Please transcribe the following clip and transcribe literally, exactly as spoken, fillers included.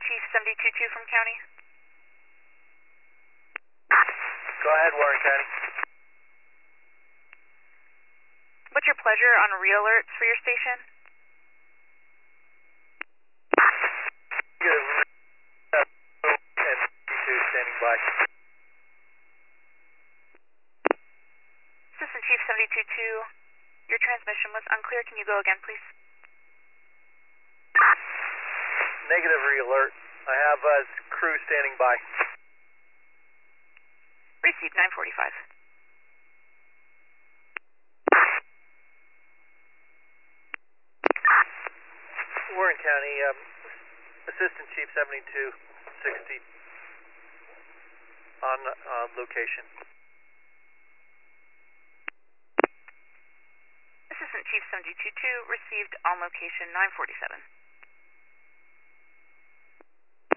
Chief seventy-two two from County. Go ahead, Warren County. What's your pleasure on re-alerts for your station? Good. And two standing by. Assistant Chief seventy-two two, your transmission was unclear. Can you go again, please? Negative re-alert. I have a crew standing by. Received nine forty-five. Warren County, um, Assistant Chief seventy-two sixty on uh, location. Assistant Chief seventy-two two received on location nine forty-seven.